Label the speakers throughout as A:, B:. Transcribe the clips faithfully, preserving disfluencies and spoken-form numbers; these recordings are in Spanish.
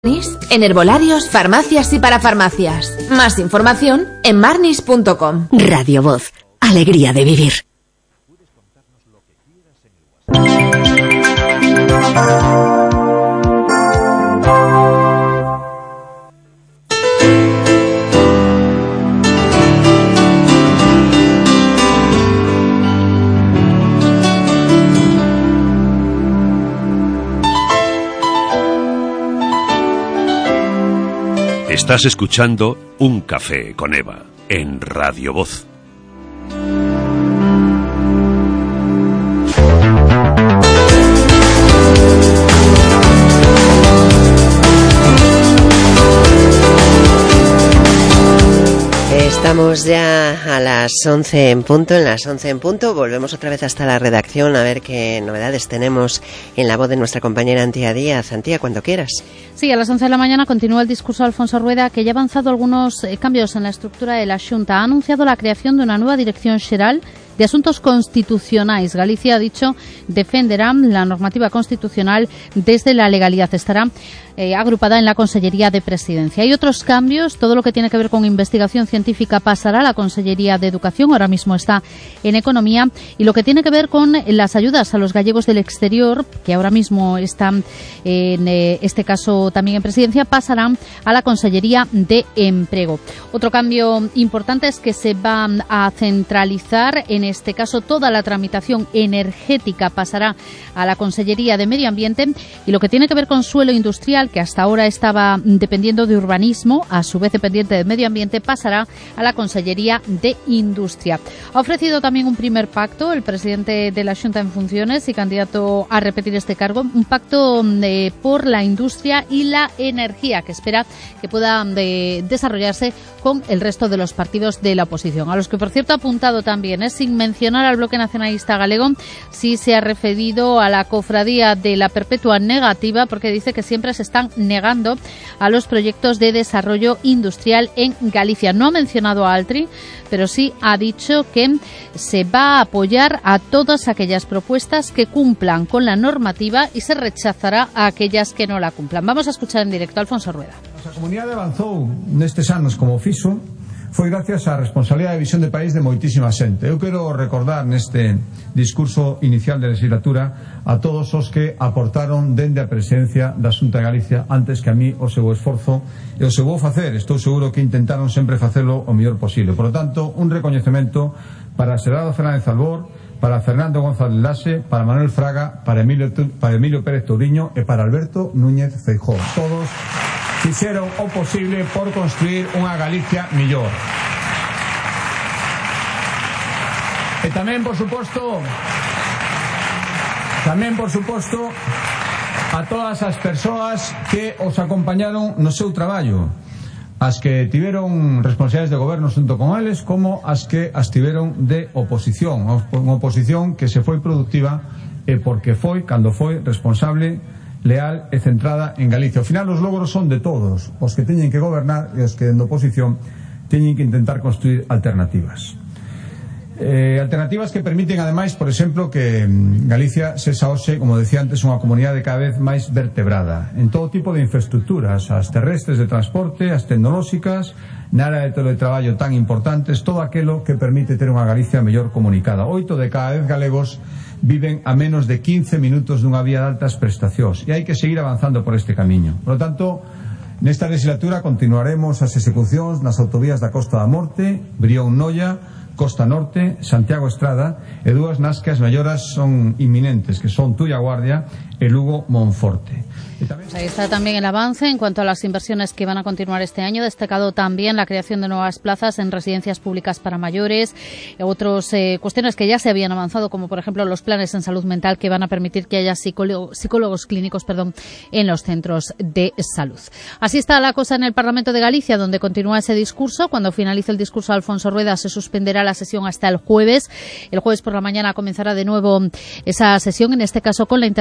A: En herbolarios, farmacias y parafarmacias. Más información en marnis punto com.
B: Radio Voz. Alegría de vivir.
C: Estás escuchando Un Café con Eva en Radio Voz.
D: Estamos ya a las once en punto, en las once en punto. Volvemos otra vez hasta la redacción a ver qué novedades tenemos en la voz de nuestra compañera Antía Díaz. Antía, cuando quieras.
E: Sí, a las once de la mañana continúa el discurso de Alfonso Rueda, que ya ha avanzado algunos eh, cambios en la estructura de la Xunta. Ha anunciado la creación de una nueva Dirección Xeral de Asuntos Constitucionais. Galicia, ha dicho, defenderá la normativa constitucional desde la legalidad. Estará eh, agrupada en la Consellería de Presidencia. Hay otros cambios. Todo lo que tiene que ver con investigación científica pasará a la Consellería de Educación. Ahora mismo está en Economía. Y lo que tiene que ver con las ayudas a los gallegos del exterior, que ahora mismo están en eh, este caso también en Presidencia, pasarán a la Consellería de Empleo. Otro cambio importante es que se va a centralizar, en este caso, toda la tramitación energética pasará a la Consellería de Medio Ambiente, y lo que tiene que ver con suelo industrial, que hasta ahora estaba dependiendo de urbanismo, a su vez dependiente de Medio Ambiente, pasará a la Consellería de Industria. Ha ofrecido también un primer pacto el presidente de la Xunta en funciones y candidato a repetir este cargo, un pacto de, por la industria y la energía, que espera que pueda de, desarrollarse con el resto de los partidos de la oposición, a los que, por cierto, ha apuntado también, es sin mencionar al Bloque Nacionalista Galego. Sí se ha referido a la cofradía de la Perpetua Negativa, porque dice que siempre se están negando a los proyectos de desarrollo industrial en Galicia. No ha mencionado a Altri, pero sí ha dicho que se va a apoyar a todas aquellas propuestas que cumplan con la normativa y se rechazará a aquellas que no la cumplan. Vamos a escuchar en directo a Alfonso Rueda.
F: Nuestra comunidade avanzou nestes anos como fixo foi gracias á responsabilidade e visión de país de moitísima xente. Eu quero recordar neste discurso inicial de legislatura a todos os que aportaron dende a presidencia da Xunta de Galicia antes que a mí o seu esforzo e o seu vou facer. Estou seguro que intentaron sempre facelo o mellor posible. Por lo tanto, un recoñecemento para Xerardo Fernández Albor, para Fernando González Laxe, para Manuel Fraga, para Emilio, para Emilio Pérez Touriño e para Alberto Núñez Feijóo. Todos fixeron o posible por construir unha Galicia millor. E tamén, por suposto, tamén, por suposto, a todas as persoas que os acompañaron no seu traballo, as que tiveron responsabilidades de goberno xunto con eles, como as que as tiveron de oposición, unha oposición que se foi productiva e porque foi, cando foi, responsable, leal e centrada en Galicia. Ao final, os logros son de todos, os que teñen que gobernar e os que, en oposición, teñen que intentar construir alternativas. Eh, alternativas que permiten, ademais, por exemplo, que Galicia sexa hoxe, como decía antes, unha comunidade cada vez máis vertebrada en todo tipo de infraestructuras, as terrestres de transporte, as tecnolóxicas, na área de teletraballo tan importantes, todo aquilo que permite ter unha Galicia mellor comunicada. Oito de cada dez galegos viven a menos de quince minutos dunha vía de altas prestacións e hai que seguir avanzando por este camiño. Por lo tanto, nesta legislatura continuaremos as execucións nas autovías da Costa da Morte, Brión-Noia, Costa Norte, Santiago Estrada e dúas nas que as melloras son inminentes, que son Tuia Guardia e Lugo Monforte.
E: Pues ahí está también el avance en cuanto a las inversiones que van a continuar este año. Destacado también la creación de nuevas plazas en residencias públicas para mayores, otras eh, cuestiones que ya se habían avanzado, como por ejemplo los planes en salud mental que van a permitir que haya psicólogos, psicólogos clínicos perdón, en los centros de salud. Así está la cosa en el Parlamento de Galicia, donde continúa ese discurso. Cuando finalice el discurso de Alfonso Rueda se suspenderá la sesión hasta el jueves. El jueves por la mañana comenzará de nuevo esa sesión, en este caso con la intervención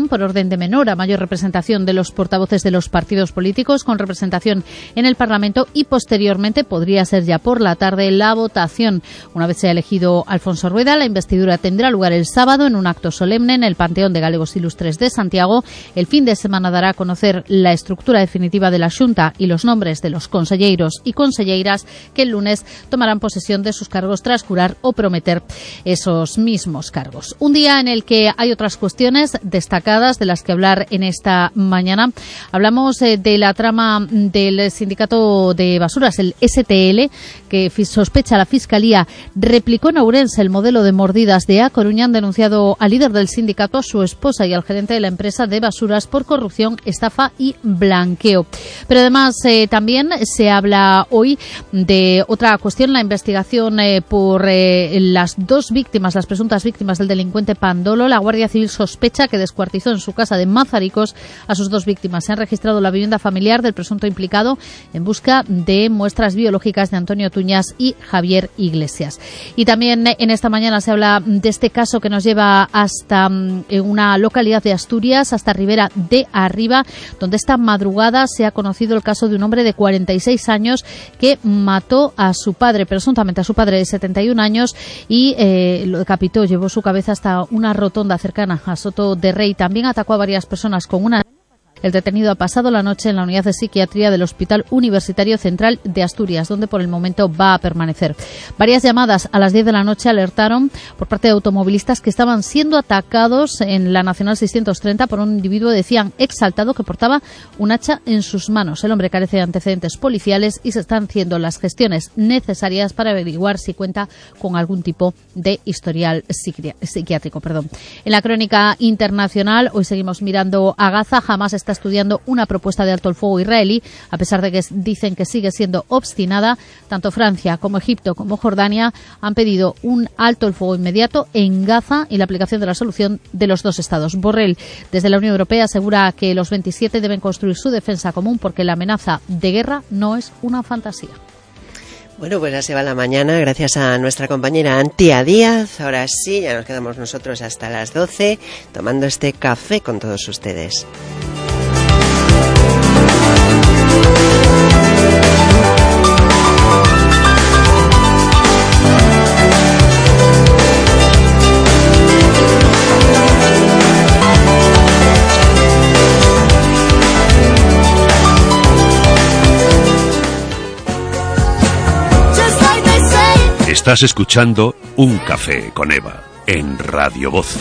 E: votación por orden de menor a mayor representación de los portavoces de los partidos políticos con representación en el Parlamento y posteriormente podría ser ya por la tarde la votación. Una vez sea elegido Alfonso Rueda, la investidura tendrá lugar el sábado en un acto solemne en el Panteón de Galegos Ilustres de Santiago. El fin de semana dará a conocer la estructura definitiva de la Xunta y los nombres de los conselleiros y conselleiras que el lunes tomarán posesión de sus cargos tras jurar o prometer esos mismos cargos. Un día en el que hay otras cuestiones destacadas de las que hablar en esta mañana. Hablamos eh, de la trama del sindicato de basuras, el S T L, que sospecha la Fiscalía replicó en Ourense el modelo de mordidas de A Coruña. Han denunciado al líder del sindicato, a su esposa y al gerente de la empresa de basuras por corrupción, estafa y blanqueo. Pero además eh, también se habla hoy de otra cuestión, la investigación eh, por eh, las dos víctimas, las presuntas víctimas del delincuente Pandolo. La Guardia Civil sospecha que descuartizó en su casa de Mazaricos a sus dos víctimas. Se han registrado la vivienda familiar del presunto implicado en busca de muestras biológicas de Antonio Tuñas y Javier Iglesias. Y también en esta mañana se habla de este caso que nos lleva hasta una localidad de Asturias, hasta Ribera de Arriba, donde esta madrugada se ha conocido el caso de un hombre de cuarenta y seis años que mató a su padre, presuntamente a su padre de setenta y un años, y eh, lo decapitó, llevó su cabeza hasta una rotonda cercana a Soto de Rey. También atacó a varias personas con una... El detenido ha pasado la noche en la unidad de psiquiatría del Hospital Universitario Central de Asturias, donde por el momento va a permanecer. Varias llamadas a las diez de la noche alertaron por parte de automovilistas que estaban siendo atacados en la Nacional seiscientos treinta por un individuo, decían, exaltado, que portaba un hacha en sus manos. El hombre carece de antecedentes policiales y se están haciendo las gestiones necesarias para averiguar si cuenta con algún tipo de historial psiqui- psiquiátrico. Perdón. En la crónica internacional, hoy seguimos mirando a Gaza. Jamás está estudiando una propuesta de alto el fuego israelí, a pesar de que dicen que sigue siendo obstinada. Tanto Francia como Egipto como Jordania han pedido un alto el fuego inmediato en Gaza y la aplicación de la solución de los dos estados. Borrell, desde la Unión Europea, asegura que los veintisiete deben construir su defensa común porque la amenaza de guerra no es una fantasía.
D: Bueno, pues ya se va la mañana, gracias a nuestra compañera Antía Díaz. Ahora sí, ya nos quedamos nosotros hasta las doce tomando este café con todos ustedes.
C: Estás escuchando Un Café con Eva en Radio Voz.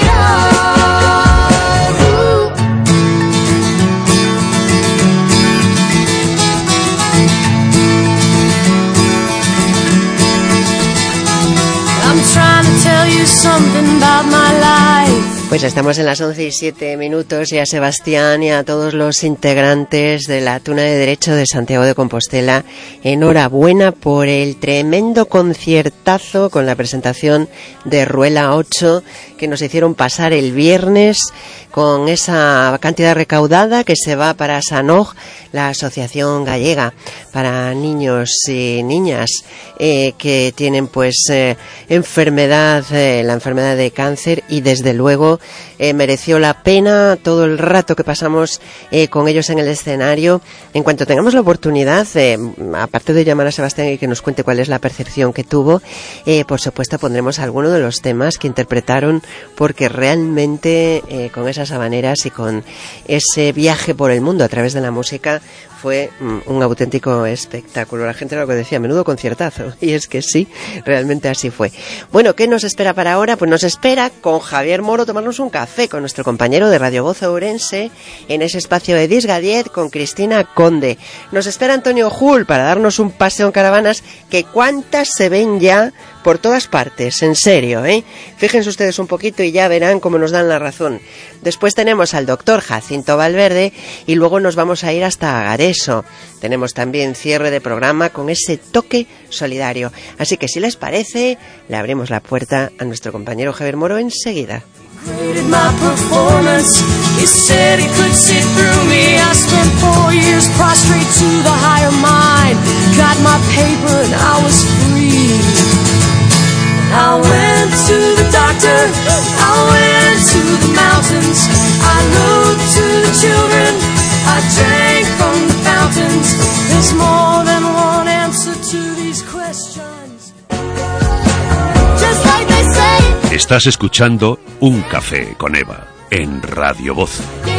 D: I'm trying to tell you something about my life. Pues estamos en las once y siete minutos y a Sebastián y a todos los integrantes de la Tuna de Derecho de Santiago de Compostela, enhorabuena por el tremendo conciertazo con la presentación de Ruela ocho que nos hicieron pasar el viernes, con esa cantidad recaudada que se va para SANOG, la Asociación Gallega para Niños y Niñas eh, que tienen pues eh, enfermedad, eh, la enfermedad de cáncer, y desde luego eh, mereció la pena todo el rato que pasamos eh, con ellos en el escenario. En cuanto tengamos la oportunidad, eh, aparte de llamar a Sebastián y que nos cuente cuál es la percepción que tuvo, eh, por supuesto pondremos alguno de los temas que interpretaron, porque realmente eh, con esas habaneras y con ese viaje por el mundo a través de la música fue un auténtico espectáculo. La gente lo que decía, menudo conciertazo. Y es que sí, realmente así fue. Bueno, ¿qué nos espera para ahora? Pues nos espera con Javier Moro tomarnos un café con nuestro compañero de Radio Voz Ourense en ese espacio de Disgadiet con Cristina Conde. Nos espera Antonio Jul para darnos un paseo en caravanas, que cuántas se ven ya por todas partes, en serio, ¿eh? Fíjense ustedes un poquito y ya verán cómo nos dan la razón. Después tenemos al doctor Jacinto Valverde y luego nos vamos a ir hasta Agareso. Tenemos también cierre de programa con ese toque solidario. Así que si les parece, le abrimos la puerta a nuestro compañero Javier Moro enseguida.
G: I went to the doctor, I went to the mountains, I
C: Estás escuchando Un Café con Eva en Radio Voz.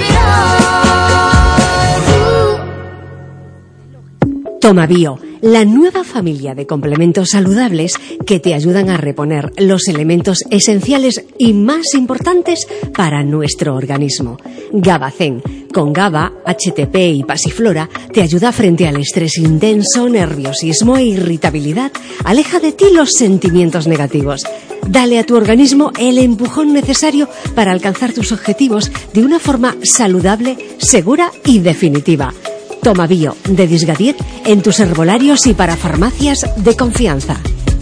B: Tomabio, la nueva familia de complementos saludables que te ayudan a reponer los elementos esenciales y más importantes para nuestro organismo. Gabacén, con GABA, H T P y pasiflora, te ayuda frente al estrés intenso, nerviosismo e irritabilidad. Aleja de ti los sentimientos negativos. Dale a tu organismo el empujón necesario para alcanzar tus objetivos de una forma saludable, segura y definitiva. Tomabio, de Disgadiet, en tus herbolarios y para farmacias de confianza.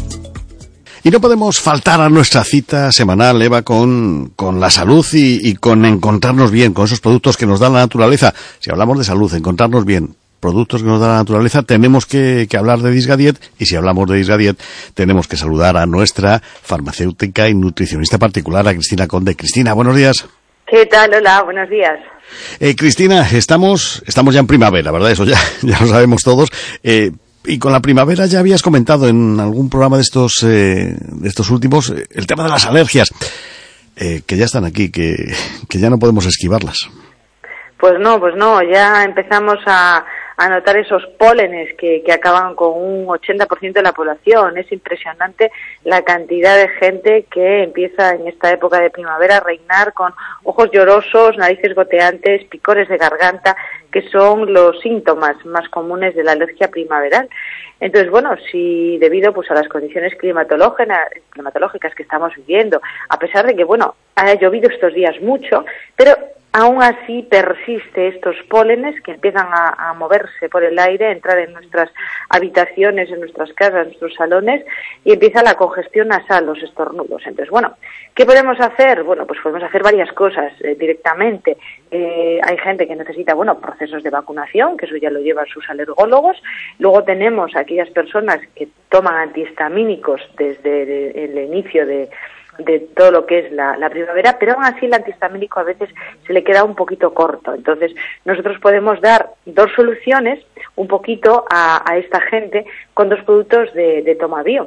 G: Y no podemos faltar a nuestra cita semanal, Eva, con, con la salud y, y con encontrarnos bien, con esos productos que nos da la naturaleza. Si hablamos de salud, encontrarnos bien, productos que nos da la naturaleza, tenemos que, que hablar de Disgadiet, y si hablamos de Disgadiet, tenemos que saludar a nuestra farmacéutica y nutricionista particular, a Cristina Conde. Cristina, buenos días.
H: ¿Qué tal? Hola, buenos días.
G: Eh, Cristina, estamos estamos ya en primavera, ¿verdad? Eso ya, ya lo sabemos todos. Eh, y con la primavera ya habías comentado en algún programa de estos eh, de estos últimos eh, el tema de las alergias, eh, que ya están aquí, que, que ya no podemos esquivarlas.
H: Pues no, pues no, ya empezamos a, a notar esos pólenes que, que acaban con un ochenta por ciento de la población. Es impresionante la cantidad de gente que empieza en esta época de primavera a reinar con ojos llorosos, narices goteantes, picores de garganta, que son los síntomas más comunes de la alergia primaveral. Entonces, bueno, si debido pues a las condiciones climatológicas, climatológicas que estamos viviendo, a pesar de que, bueno, ha llovido estos días mucho, pero aún así persiste estos pólenes que empiezan a, a moverse por el aire, a entrar en nuestras habitaciones, en nuestras casas, en nuestros salones, y empieza la congestión nasal, los estornudos. Entonces, bueno, ¿qué podemos hacer? Bueno, pues podemos hacer varias cosas eh, directamente. Eh, hay gente que necesita, bueno, procesos de vacunación, que eso ya lo llevan sus alergólogos. Luego tenemos a aquellas personas que toman antihistamínicos desde el inicio de de todo lo que es la, la primavera, pero aún así el antihistamínico a veces se le queda un poquito corto. Entonces, nosotros podemos dar dos soluciones un poquito a, a esta gente con dos productos de, de Tomabio.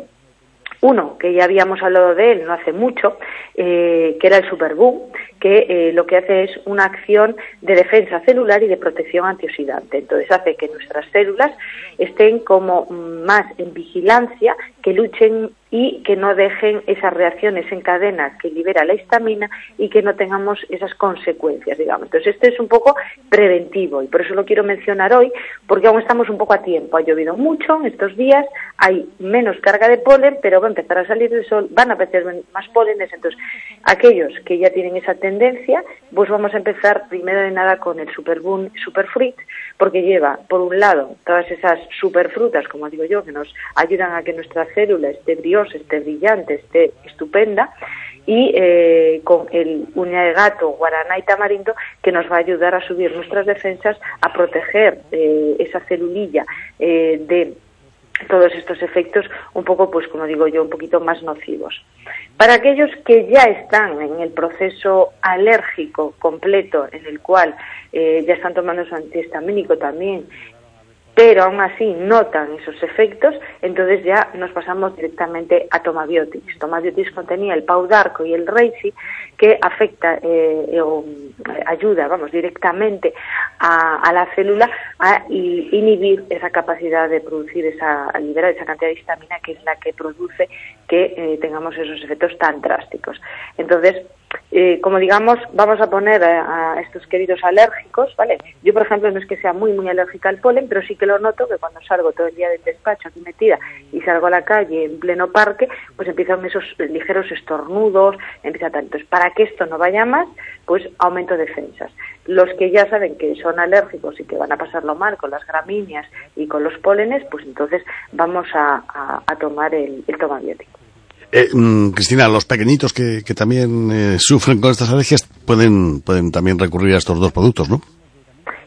H: Uno, que ya habíamos hablado de él no hace mucho, eh, que era el Superboom, que eh, lo que hace es una acción de defensa celular y de protección antioxidante. Entonces hace que nuestras células estén como más en vigilancia, que luchen y que no dejen esas reacciones en cadena que libera la histamina y que no tengamos esas consecuencias, digamos. Entonces este es un poco preventivo y por eso lo quiero mencionar hoy, porque aún estamos un poco a tiempo. Ha llovido mucho en estos días, hay menos carga de polen, pero va a empezar a salir el sol, van a aparecer más pólenes. Entonces aquellos que ya tienen esa tendencia, pues vamos a empezar primero de nada con el Superboom Superfruit, porque lleva, por un lado, todas esas superfrutas, como digo yo, que nos ayudan a que nuestra célula esté briosa, esté brillante, esté estupenda, y eh, con el uña de gato, guaraná y tamarindo, que nos va a ayudar a subir nuestras defensas, a proteger eh, esa celulilla eh, de todos estos efectos un poco, pues como digo yo, un poquito más nocivos. Para aquellos que ya están en el proceso alérgico completo, en el cual eh, ya están tomando su antihistamínico también, pero aún así notan esos efectos, entonces ya nos pasamos directamente a Tomabiotics. Tomabiotics contenía el Paudarco y el Reishi, que afecta eh, o ayuda, vamos, directamente a, a la célula a inhibir esa capacidad de producir esa, a liberar esa cantidad de histamina, que es la que produce que eh, tengamos esos efectos tan drásticos. Entonces, Eh, como digamos, vamos a poner a, a estos queridos alérgicos, ¿vale? Yo, por ejemplo, no es que sea muy, muy alérgica al polen, pero sí que lo noto que cuando salgo todo el día del despacho aquí metida y salgo a la calle en pleno parque, pues empiezan esos ligeros estornudos, empieza tal. Entonces, para que esto no vaya más, pues aumento defensas. Los que ya saben que son alérgicos y que van a pasarlo mal con las gramíneas y con los pólenes, pues entonces vamos a, a, a tomar el, el Tomabiotics.
G: Eh, mm, Cristina, los pequeñitos que, que también eh, sufren con estas alergias pueden pueden también recurrir a estos dos productos, ¿no?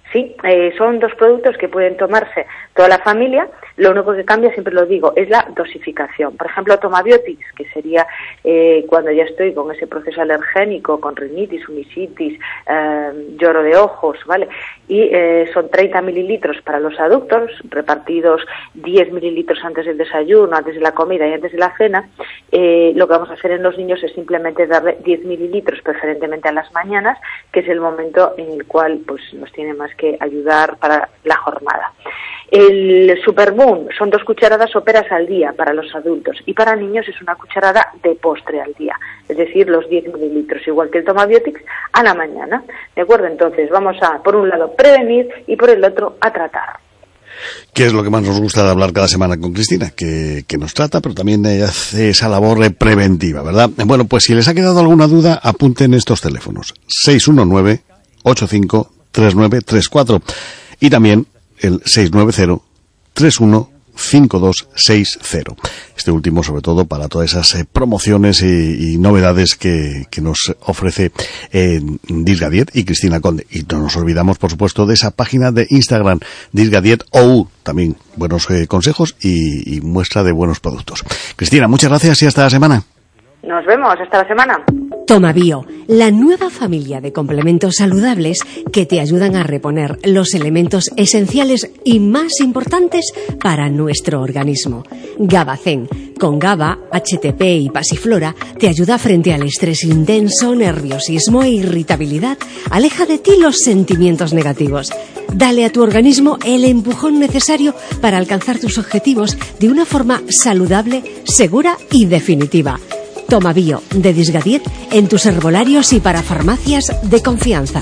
H: Sí, eh, son dos productos que pueden tomarse toda la familia. Lo único que cambia, siempre lo digo, es la dosificación. Por ejemplo, Tomabiotics, que sería eh, cuando ya estoy con ese proceso alergénico, con rinitis, sinusitis, eh, lloro de ojos, ¿vale? Y eh, son treinta mililitros para los adultos, repartidos diez mililitros antes del desayuno, antes de la comida y antes de la cena. Eh, lo que vamos a hacer en los niños es simplemente darle diez mililitros, preferentemente a las mañanas, que es el momento en el cual pues nos tiene más que ayudar para la jornada. El Superboom son dos cucharadas soperas al día para los adultos y para niños es una cucharada de postre al día, es decir, los diez mililitros, igual que el Tomabiotics, a la mañana. ¿De acuerdo? Entonces vamos a, por un lado, prevenir y por el otro, a tratar.
G: ¿Qué es lo que más nos gusta de hablar cada semana con Cristina? Que, que nos trata, pero también hace esa labor preventiva, ¿verdad? Bueno, pues si les ha quedado alguna duda, apunten estos teléfonos: seis uno nueve, ocho cinco, tres nueve tres cuatro y también el seis nueve cero, tres uno cinco dos seis cero. Este último, sobre todo, para todas esas eh, promociones y, y novedades que, que nos ofrece eh, Disgadiet y Cristina Conde. Y no nos olvidamos, por supuesto, de esa página de Instagram, Disgadiet O U. También buenos eh, consejos y, y muestra de buenos productos. Cristina, muchas gracias y hasta la semana.
H: Nos vemos, hasta la semana.
B: Tomabio, la nueva familia de complementos saludables que te ayudan a reponer los elementos esenciales y más importantes para nuestro organismo. Gabacén, con GABA, H T P y pasiflora, te ayuda frente al estrés intenso, nerviosismo e irritabilidad. Aleja de ti los sentimientos negativos. Dale a tu organismo el empujón necesario para alcanzar tus objetivos de una forma saludable, segura y definitiva. Tomabio, de Disgadiet, en tus herbolarios y para farmacias de confianza.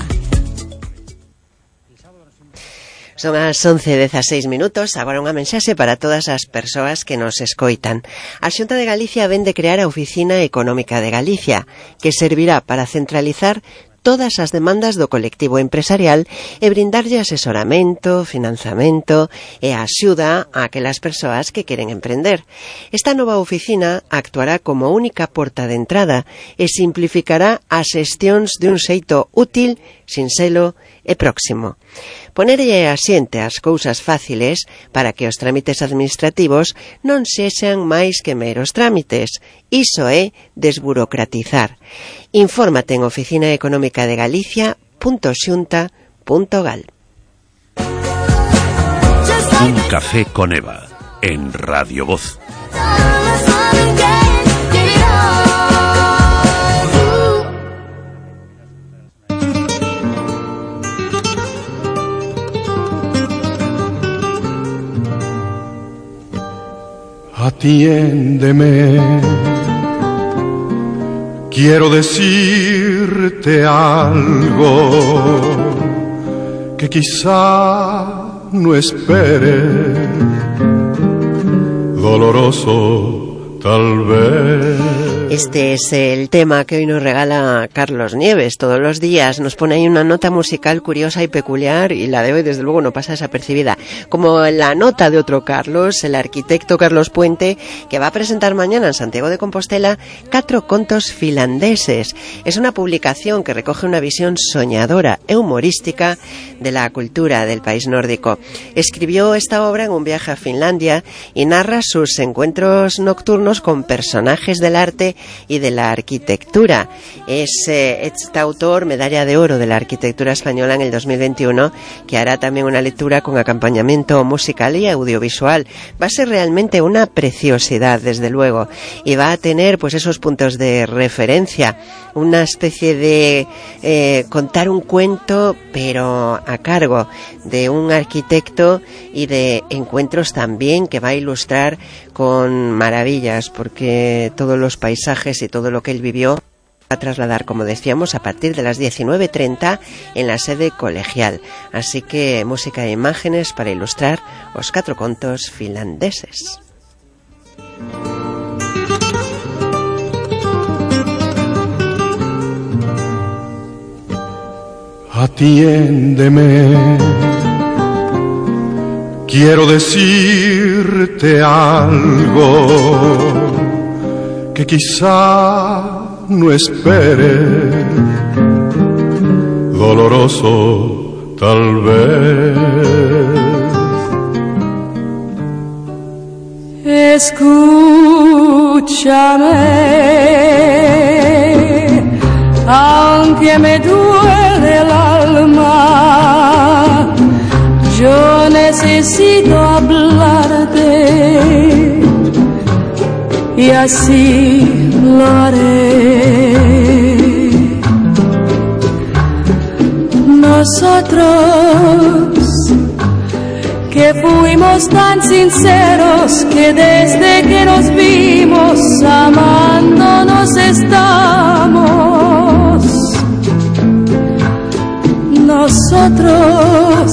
D: Son as once e dezaseis minutos, agora unha mensaxe para todas as persoas que nos escoitan. A Xunta de Galicia vén de crear a Oficina Económica de Galicia, que servirá para centralizar todas as demandas do colectivo empresarial e brindarlle asesoramento, financiamento e axuda a aquelas persoas que queren emprender. Esta nova oficina actuará como única porta de entrada e simplificará as xestións de un xeito útil, sinxelo e próximo. Ponerlle asiente as cousas fáciles para que os trámites administrativos non sexan máis que meros trámites. Iso é desburocratizar. Infórmate en oficina económica de Galicia punto xunta punto gal.
C: Un café con Eva en Radio Voz.
I: Atiéndeme, quiero decirte algo que quizá no esperes, doloroso tal vez.
D: Este es el tema que hoy nos regala Carlos Nieves. Todos los días nos pone ahí una nota musical curiosa y peculiar, y la de hoy desde luego no pasa desapercibida. Como la nota de otro Carlos, el arquitecto Carlos Puente, que va a presentar mañana en Santiago de Compostela Catro contos finlandeses. Es una publicación que recoge una visión soñadora e humorística de la cultura del país nórdico. Escribió esta obra en un viaje a Finlandia y narra sus encuentros nocturnos con personajes del arte y de la arquitectura. Es eh, este autor medalla de oro de la arquitectura española en el dos mil veintiuno, que hará también una lectura con acompañamiento musical y audiovisual. Va a ser realmente una preciosidad, desde luego, y va a tener pues esos puntos de referencia, una especie de eh, contar un cuento, pero a cargo de un arquitecto, y de encuentros también que va a ilustrar con maravillas, porque todos los paisajes y todo lo que él vivió va a trasladar, como decíamos, a partir de las diecinueve treinta en la sede colegial. Así que música e imágenes para ilustrar os catro contos finlandeses.
I: Atiéndeme, quiero decirte algo que quizá no esperes, doloroso tal vez.
J: Escúchame, aunque me duele el alma, yo necesito hablarte y así lo haré. Nosotros que fuimos tan sinceros, que desde que nos vimos amándonos estamos. Nosotros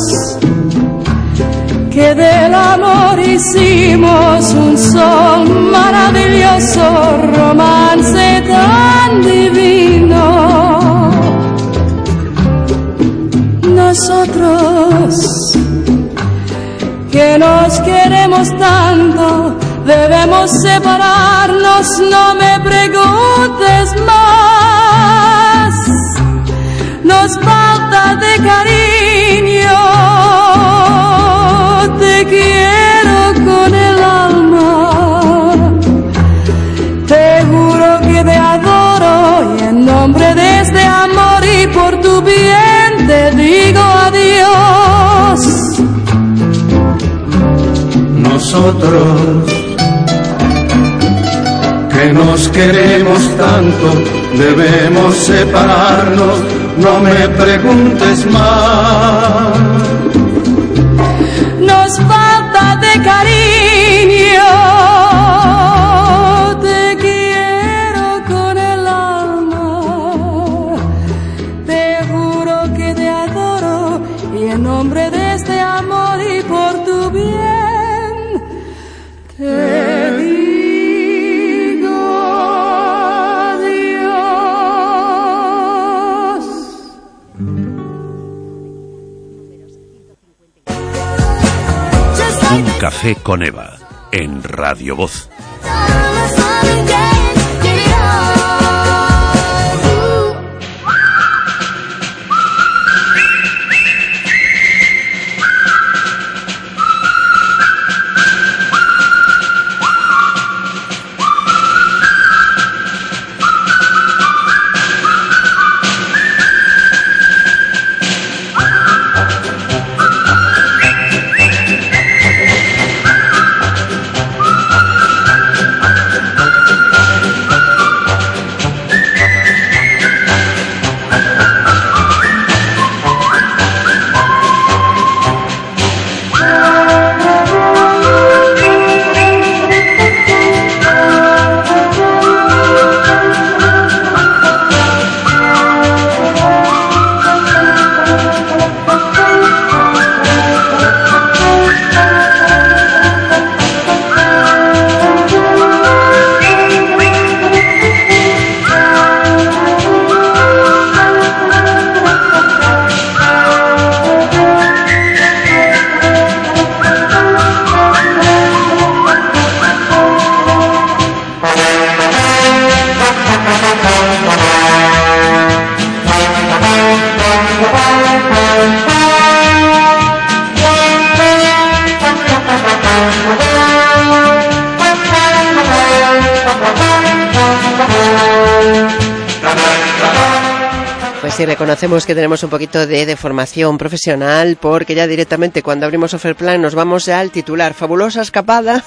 J: que del amor hicimos un sol maravilloso, romance tan divino. Nosotros que nos queremos tanto, debemos separarnos, no me preguntes más. Nos falta de cariño, te quiero con el alma, te juro que te adoro y en nombre de este amor y por tu bien te digo adiós.
I: Nosotros que nos queremos tanto, debemos separarnos, no me preguntes más.
J: Nos falta de cariño, te quiero con el alma, te juro que te adoro y en nombre de este amor y por tu bien te digo adiós.
C: Un café con Eva en Radio Voz.
D: Sí, reconocemos que tenemos un poquito de, de formación profesional, porque ya directamente cuando abrimos Offerplan nos vamos al titular, fabulosa escapada,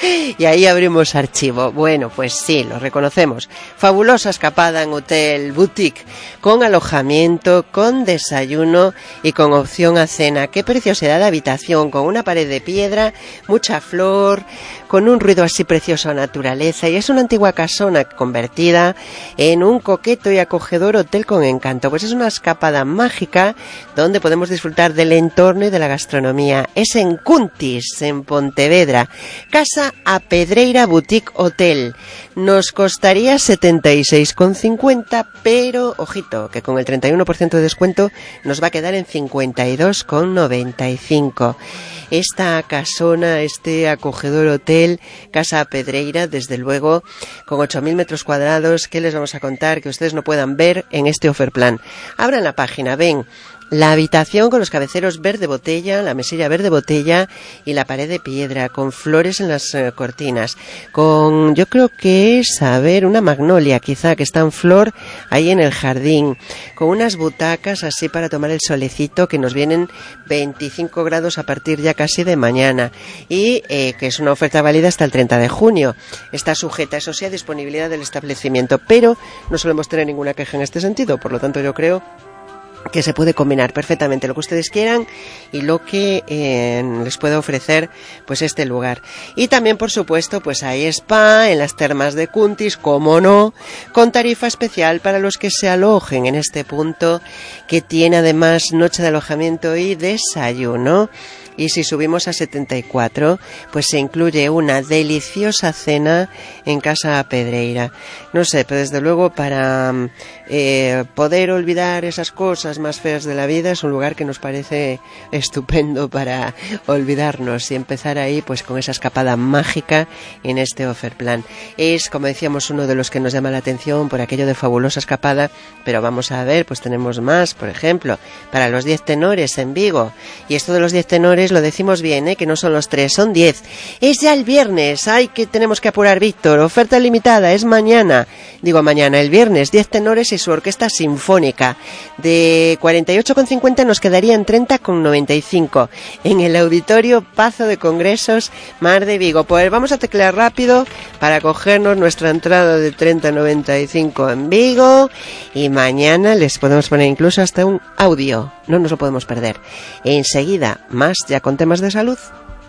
D: y ahí abrimos archivo. Bueno, pues sí, lo reconocemos. Fabulosa escapada en Hotel Boutique, con alojamiento, con desayuno y con opción a cena. Qué preciosidad de habitación, con una pared de piedra, mucha flor, con un ruido así precioso a naturaleza, y es una antigua casona convertida en un coqueto y acogedor hotel con encanto. Pues es una escapada mágica donde podemos disfrutar del entorno y de la gastronomía. Es en Cuntis, en Pontevedra. Casa a Pedreira Boutique Hotel. Nos costaría setenta y seis con cincuenta, pero ojito, que con el treinta y uno por ciento de descuento nos va a quedar en cincuenta y dos con noventa y cinco. Esta casona, este acogedor hotel, Casa Pedreira, desde luego, con ocho mil metros cuadrados, ¿qué les vamos a contar que ustedes no puedan ver en este Offerplan? Abran la página, ven La habitación con los cabeceros verde botella, la mesilla verde botella y la pared de piedra, con flores en las eh, cortinas, con, yo creo que es, a ver, una magnolia quizá que está en flor ahí en el jardín, con unas butacas así para tomar el solecito, que nos vienen veinticinco grados a partir ya casi de mañana, y eh, que es una oferta válida hasta el treinta de junio. Está sujeta, eso sí, a disponibilidad del establecimiento, pero no solemos tener ninguna queja en este sentido, por lo tanto yo creo que se puede combinar perfectamente lo que ustedes quieran y lo que eh, les puede ofrecer pues este lugar. Y también, por supuesto, pues hay spa en las termas de Cuntis, como no, con tarifa especial para los que se alojen en este punto, que tiene además noche de alojamiento y desayuno. Y si subimos a setenta y cuatro, pues se incluye una deliciosa cena en Casa Pedreira. No sé, pero desde luego para eh, poder olvidar esas cosas más feas de la vida, es un lugar que nos parece estupendo para olvidarnos y empezar ahí pues con esa escapada mágica en este Offerplan. Es, como decíamos, uno de los que nos llama la atención por aquello de fabulosa escapada, pero vamos a ver, pues tenemos más, por ejemplo, para los diez tenores en Vigo. Y esto de los diez tenores lo decimos bien, ¿eh? Que no son los tres, son diez. Es ya el viernes, ay, que tenemos que apurar, Víctor, oferta limitada, es mañana, digo mañana, el viernes, diez tenores y su orquesta sinfónica. De cuarenta y ocho con cincuenta nos quedarían treinta con noventa y cinco en el Auditorio Pazo de Congresos Mar de Vigo. Pues vamos a teclear rápido para cogernos nuestra entrada de treinta noventa y cinco en Vigo, y mañana les podemos poner incluso hasta un audio, no nos lo podemos perder. Enseguida, más ya con temas de salud.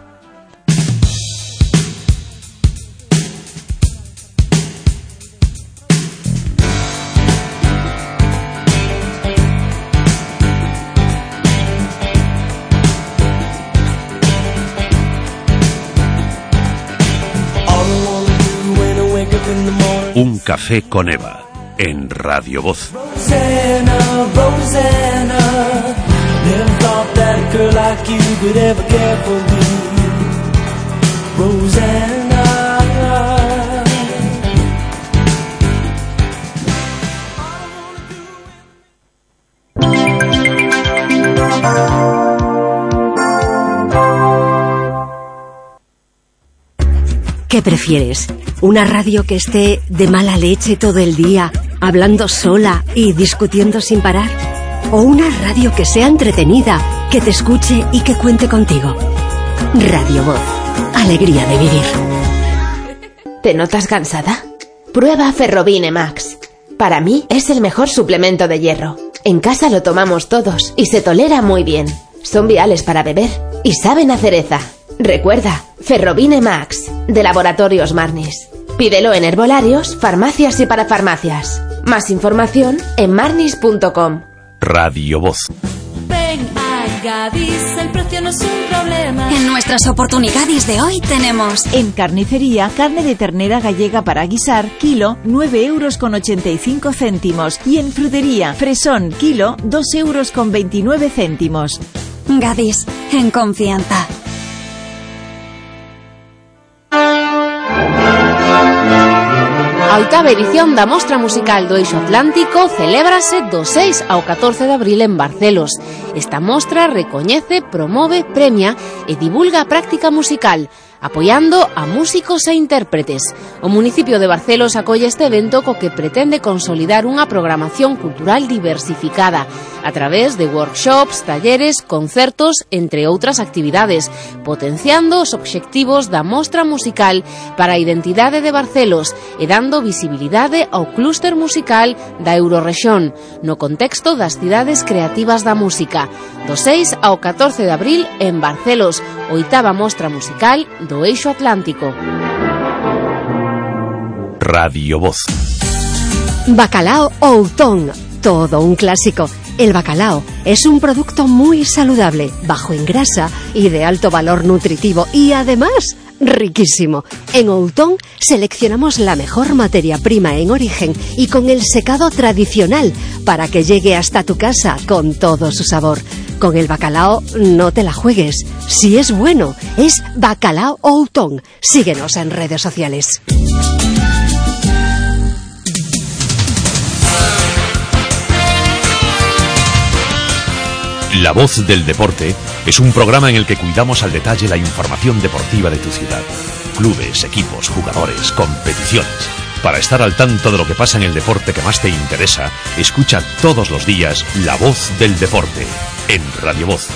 C: Un café con Eva en Radio Voz.
K: Rosanna, Rosanna, never thought that a girl like you could ever care for me. Rosanna.
B: ¿Qué prefieres? ¿Una radio que esté de mala leche todo el día, hablando sola y discutiendo sin parar? ¿O una radio que sea entretenida, que te escuche y que cuente contigo? Radio Voz. Alegría de vivir.
A: ¿Te notas cansada? Prueba Ferrobine Max. Para mí es el mejor suplemento de hierro. En casa lo tomamos todos y se tolera muy bien. Son viales para beber y saben a cereza. Recuerda, Ferrobine Max, de Laboratorios Marnis. Pídelo en herbolarios, farmacias y parafarmacias. Más información en marnis punto com.
C: Radio Voz.
J: Ven a Gadis, el precio no es un problema.
L: En nuestras oportunidades de hoy tenemos:
M: en carnicería, carne de ternera gallega para guisar, kilo, nueve euros con ochenta y cinco céntimos. Y en frutería, fresón, kilo, dos euros con veintinueve céntimos.
L: Gadis, en confianza.
A: A oitava edición da Mostra Musical do Eixo Atlántico celébrase do seis ao catorce de abril en Barcelos. Esta mostra recoñece, promove, premia e divulga a práctica musical, apoiando a músicos e intérpretes. O municipio de Barcelos acolle este evento co que pretende consolidar unha programación cultural diversificada a través de workshops, talleres, concertos, entre outras actividades, potenciando os obxectivos da mostra musical para a identidade de Barcelos e dando visibilidade ao clúster musical da Eurorrexión no contexto das cidades creativas da música. Do seis ao catorce de abril en Barcelos, oitava mostra musical do Eixo Atlántico.
C: Radio Voz.
B: Bacalao Outón, todo un clásico. El bacalao es un producto muy saludable, bajo en grasa y de alto valor nutritivo y además riquísimo. En Outón seleccionamos la mejor materia prima en origen y con el secado tradicional para que llegue hasta tu casa con todo su sabor. Con el bacalao no te la juegues. Si es bueno, es Bacalao Outón. Síguenos en redes sociales.
C: La Voz del Deporte es un programa en el que cuidamos al detalle la información deportiva de tu ciudad. Clubes, equipos, jugadores, competiciones. Para estar al tanto de lo que pasa en el deporte que más te interesa, escucha todos los días La Voz del Deporte en Radio Voz.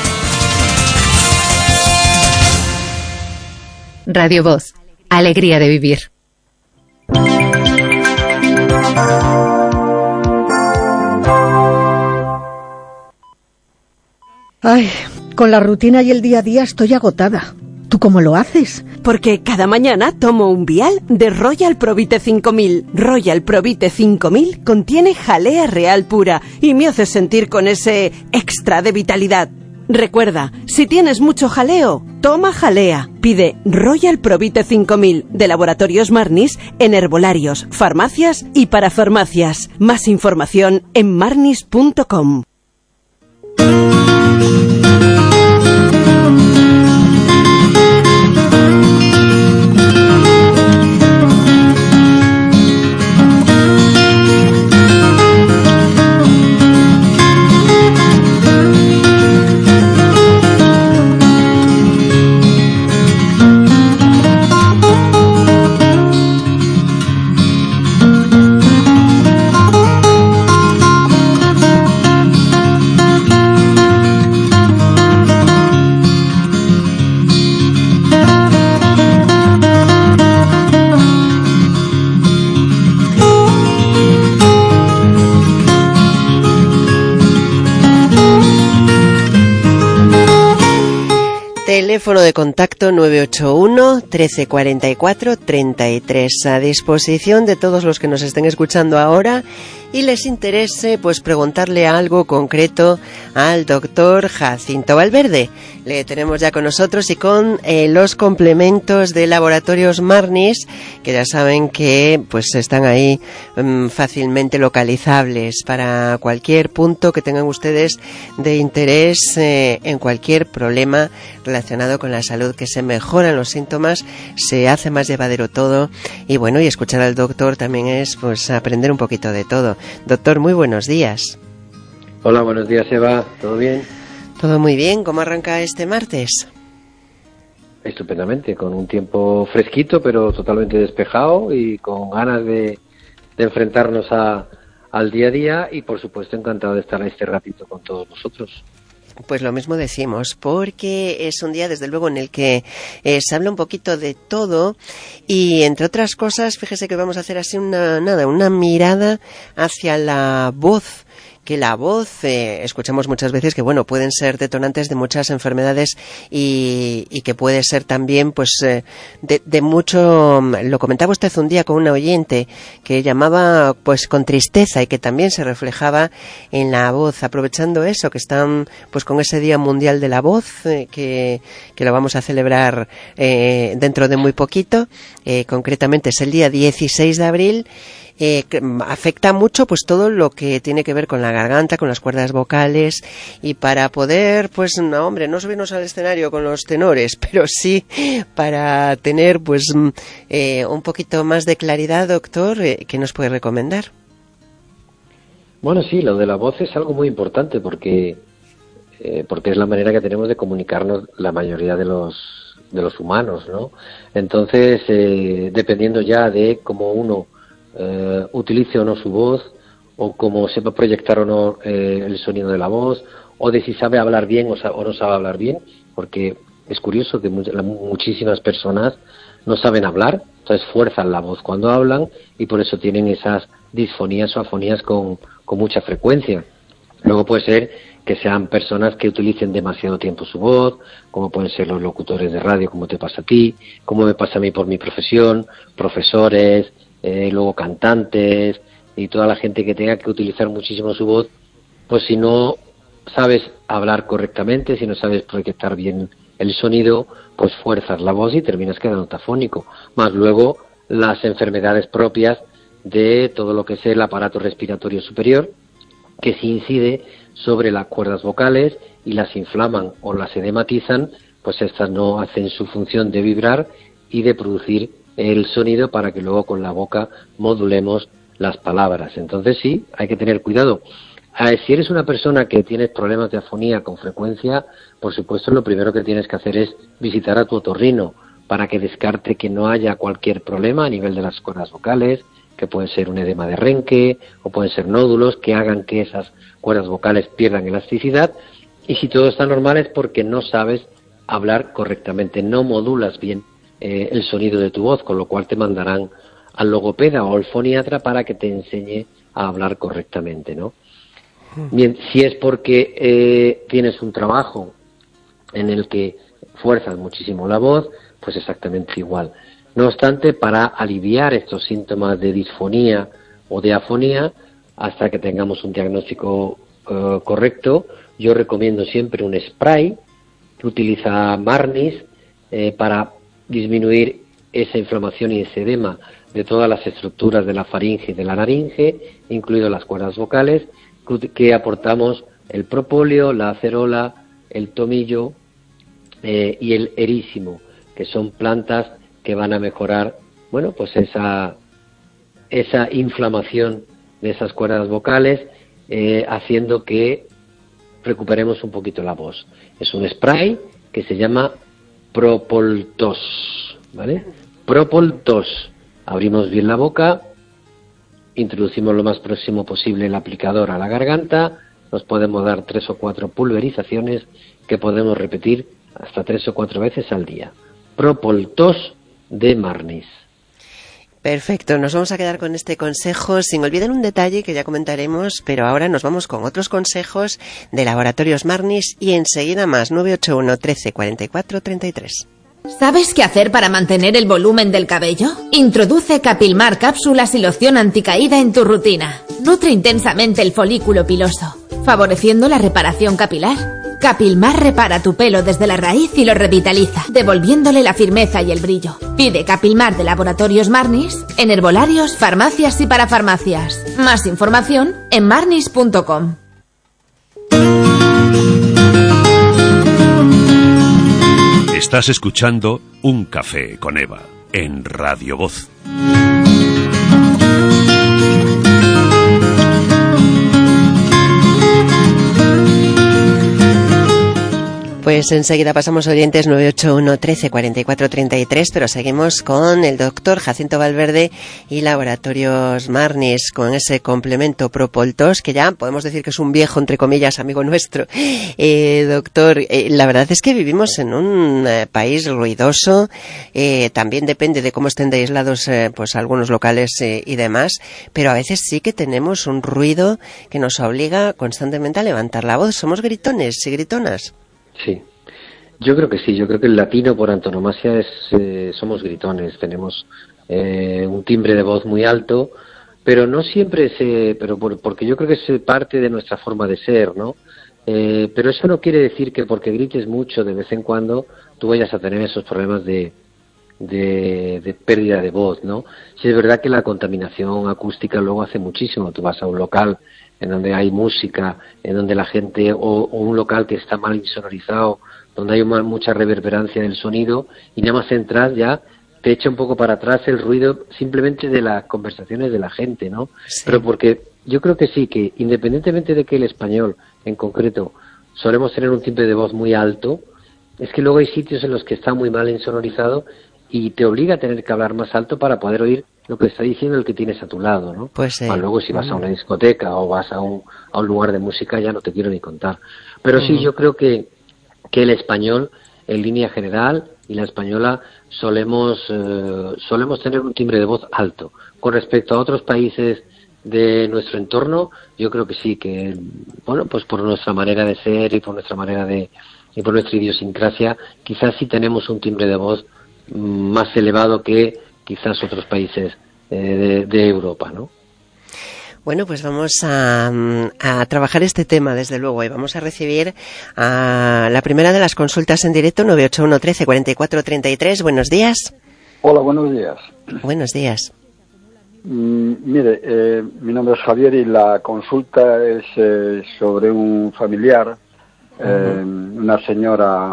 N: Radio Voz, alegría de vivir.
O: Ay, con la rutina y el día a día estoy agotada. ¿Tú cómo lo haces?
P: Porque cada mañana tomo un vial de Royal Provite cinco mil. Royal Provite cinco mil contiene jalea real pura y me hace sentir con ese extra de vitalidad. Recuerda, si tienes mucho jaleo, toma jalea. Pide Royal Provite cinco mil de Laboratorios Marnis en herbolarios, farmacias y parafarmacias. Más información en marnis punto com.
D: Teléfono de contacto nueve ocho uno, trece cuarenta y cuatro, treinta y tres, a disposición de todos los que nos estén escuchando ahora y les interese pues preguntarle algo concreto al doctor Jacinto Valverde. Le tenemos ya con nosotros y con eh, los complementos de Laboratorios Marnis, que ya saben que pues están ahí um, fácilmente localizables para cualquier punto que tengan ustedes de interés eh, en cualquier problema relacionado con la salud, que se mejoran los síntomas, se hace más llevadero todo y bueno, y escuchar al doctor también es pues aprender un poquito de todo. Doctor, muy buenos días.
Q: Hola, buenos días, Eva. ¿Todo bien?
D: Todo muy bien. ¿Cómo arranca este martes?
Q: Estupendamente, con un tiempo fresquito, pero totalmente despejado y con ganas de, de enfrentarnos a, al día a día y, por supuesto, encantado de estar este ratito con todos vosotros.
D: Pues lo mismo decimos, porque es un día, desde luego, en el que eh, se habla un poquito de todo y, entre otras cosas, fíjese que vamos a hacer así una, nada, una mirada hacia la voz. Que la voz, eh, escuchamos muchas veces que, bueno, pueden ser detonantes de muchas enfermedades y, y que puede ser también, pues, eh, de, de mucho, lo comentaba usted un día con una oyente que llamaba, pues, con tristeza y que también se reflejaba en la voz, aprovechando eso, que están, pues, con ese Día Mundial de la Voz, eh, que, que lo vamos a celebrar eh, dentro de muy poquito, eh, concretamente es el día dieciséis de abril. Eh, que afecta mucho pues todo lo que tiene que ver con la garganta, con las cuerdas vocales, y para poder, pues no, hombre, no subirnos al escenario con los tenores, pero sí para tener pues eh, un poquito más de claridad, doctor, eh, ¿qué nos puede recomendar?
Q: Bueno, sí, lo de la voz es algo muy importante porque eh, porque es la manera que tenemos de comunicarnos la mayoría de los de los humanos, ¿no? Entonces, eh, dependiendo ya de cómo uno Uh, utilice o no su voz, o cómo sepa proyectar o no eh, el sonido de la voz, o de si sabe hablar bien o, sa- o no sabe hablar bien, porque es curioso que mu- la- muchísimas personas no saben hablar, entonces fuerzan la voz cuando hablan y por eso tienen esas disfonías o afonías con, con mucha frecuencia. Luego puede ser que sean personas que utilicen demasiado tiempo su voz, como pueden ser los locutores de radio, como te pasa a ti, como me pasa a mí por mi profesión, profesores, Eh, luego cantantes y toda la gente que tenga que utilizar muchísimo su voz, pues si no sabes hablar correctamente, si no sabes proyectar bien el sonido, pues fuerzas la voz y terminas quedando afónico. Más luego las enfermedades propias de todo lo que es el aparato respiratorio superior, que si incide sobre las cuerdas vocales y las inflaman o las edematizan, pues estas no hacen su función de vibrar y de producir el sonido para que luego con la boca modulemos las palabras. Entonces sí, hay que tener cuidado. Eh, si eres una persona que tienes problemas de afonía con frecuencia, por supuesto lo primero que tienes que hacer es visitar a tu otorrino para que descarte que no haya cualquier problema a nivel de las cuerdas vocales, que puede ser un edema de renque o pueden ser nódulos que hagan que esas cuerdas vocales pierdan elasticidad. Y si todo está normal es porque no sabes hablar correctamente, no modulas bien eh, el sonido de tu voz, con lo cual te mandarán al logopeda o al foniatra para que te enseñe a hablar correctamente, ¿no? Bien, si es porque eh, tienes un trabajo en el que fuerzas muchísimo la voz, pues exactamente igual. No obstante, para aliviar estos síntomas de disfonía o de afonía, hasta que tengamos un diagnóstico uh, correcto, yo recomiendo siempre un spray que utiliza Marnis eh, para disminuir esa inflamación y ese edema de todas las estructuras de la faringe y de la laringe, incluidas las cuerdas vocales, que aportamos el propóleo, la acerola, el tomillo eh, y el erísimo, que son plantas que van a mejorar, bueno, pues esa esa inflamación de esas cuerdas vocales, eh, haciendo que recuperemos un poquito la voz. Es un spray que se llama Propoltos, ¿vale? Propoltos. Abrimos bien la boca, introducimos lo más próximo posible el aplicador a la garganta, nos podemos dar tres o cuatro pulverizaciones que podemos repetir hasta tres o cuatro veces al día. Propoltos de Marnis.
D: Perfecto, nos vamos a quedar con este consejo sin olvidar un detalle que ya comentaremos, pero ahora nos vamos con otros consejos de Laboratorios Marnis y enseguida más. Nueve ocho uno, trece, cuarenta y cuatro, treinta y tres.
R: ¿Sabes qué hacer para mantener el volumen del cabello? Introduce Capilmar cápsulas y loción anticaída en tu rutina. Nutre intensamente el folículo piloso, favoreciendo la reparación capilar. Capilmar repara tu pelo desde la raíz y lo revitaliza, devolviéndole la firmeza y el brillo. Pide Capilmar de Laboratorios Marnis en herbolarios, farmacias y parafarmacias. Más información en marnis punto com.
C: Estás escuchando Un Café con Eva en Radio Voz.
D: Pues enseguida pasamos oyentes nueve ocho uno, trece, cuarenta y cuatro, treinta y tres, pero seguimos con el doctor Jacinto Valverde y Laboratorios Marnis, con ese complemento Propoltos, que ya podemos decir que es un viejo, entre comillas, amigo nuestro. Eh, doctor, eh, la verdad es que vivimos en un eh, país ruidoso, eh, también depende de cómo estén de aislados eh, pues algunos locales eh, y demás, pero a veces sí que tenemos un ruido que nos obliga constantemente a levantar la voz. Somos gritones y gritonas.
Q: Sí, yo creo que sí, yo creo que el latino por antonomasia es, eh, somos gritones, tenemos eh, un timbre de voz muy alto, pero no siempre se, pero por, porque yo creo que es parte de nuestra forma de ser, ¿no? Eh, pero eso no quiere decir que porque grites mucho de vez en cuando tú vayas a tener esos problemas de, de, de pérdida de voz, ¿no? Sí es verdad que la contaminación acústica luego hace muchísimo, tú vas a un local en donde hay música, en donde la gente, o, o un local que está mal insonorizado, donde hay una, mucha reverberancia del sonido, y nada más entras ya te echa un poco para atrás el ruido simplemente de las conversaciones de la gente, ¿no? Sí. Pero porque yo creo que sí, que independientemente de que el español, en concreto, solemos tener un timbre de voz muy alto, es que luego hay sitios en los que está muy mal insonorizado y te obliga a tener que hablar más alto para poder oír lo que está diciendo el que tienes a tu lado, ¿no? Pues, eh, bueno, luego si vas a una discoteca o vas a un, a un lugar de música ya no te quiero ni contar. Pero uh-huh. sí, yo creo que, que el español, en línea general, y la española, solemos, eh, solemos tener un timbre de voz alto. Con respecto a otros países de nuestro entorno, yo creo que sí, que, bueno, pues por nuestra manera de ser y por nuestra manera de, y por nuestra idiosincrasia, quizás sí tenemos un timbre de voz mm, más elevado que quizás otros países eh, de, de Europa, ¿no?
D: Bueno, pues vamos a, a trabajar este tema, desde luego, y vamos a recibir a la primera de las consultas en directo, nueve ocho uno, trece, cuarenta y cuatro, treinta y tres. Buenos días.
S: Hola, buenos días.
D: Buenos días.
S: Mm, mire, eh, mi nombre es Javier y la consulta es eh, sobre un familiar, eh, uh-huh. una señora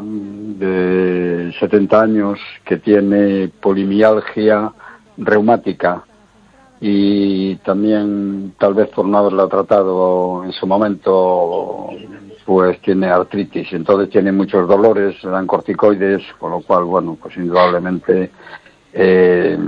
S: de setenta años que tiene polimialgia reumática. y también tal vez por no haberla tratado en su momento pues tiene artritis, entonces tiene muchos dolores, le dan corticoides, con lo cual bueno pues indudablemente eh,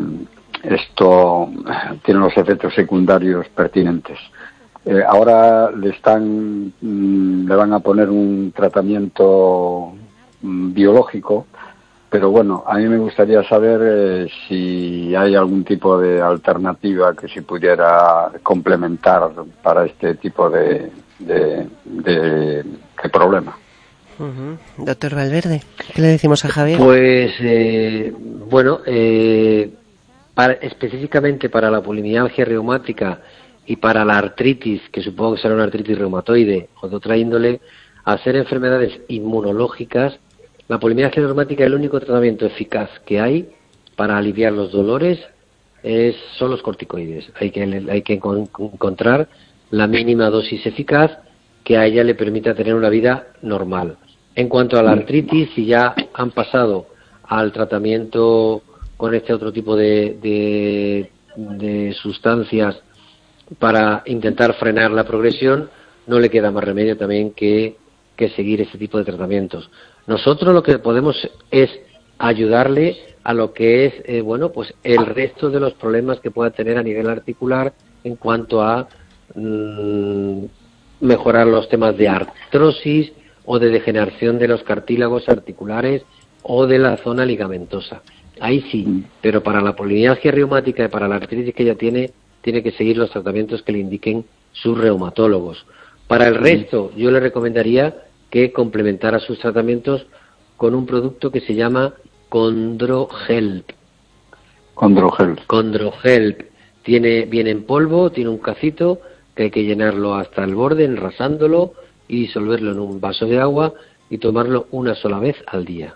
S: esto tiene los efectos secundarios pertinentes. Eh, ahora le están mm, le van a poner un tratamiento mm, biológico, pero bueno, a mí me gustaría saber eh, si hay algún tipo de alternativa que se pudiera complementar para este tipo de, de, de, de problema.
D: Uh-huh. Doctor Valverde, ¿qué le decimos a Javier?
Q: Pues, eh, bueno, eh, para, específicamente para la polimialgia reumática y para la artritis, que supongo que será una artritis reumatoide o de otra índole, al ser enfermedades inmunológicas, la polimialgia reumática, el único tratamiento eficaz que hay para aliviar los dolores es, son los corticoides. Hay que, hay que encontrar la mínima dosis eficaz que a ella le permita tener una vida normal. En cuanto a la artritis, si ya han pasado al tratamiento con este otro tipo de, de, de sustancias para intentar frenar la progresión, no le queda más remedio también que, que seguir ese tipo de tratamientos. Nosotros lo que podemos es ayudarle a lo que es, eh, bueno, pues el resto de los problemas que pueda tener a nivel articular en cuanto a mmm, mejorar los temas de artrosis o de degeneración de los cartílagos articulares o de la zona ligamentosa. Ahí sí, pero para la polimialgia reumática y para la artritis que ella tiene, tiene que seguir los tratamientos que le indiquen sus reumatólogos. Para el resto, yo le recomendaría que complementara sus tratamientos con un producto que se llama Condrohelp.
S: Condrohelp.
Q: Condrohelp. Tiene, viene en polvo, tiene un cacito que hay que llenarlo hasta el borde, enrasándolo y disolverlo en un vaso de agua y tomarlo una sola vez al día.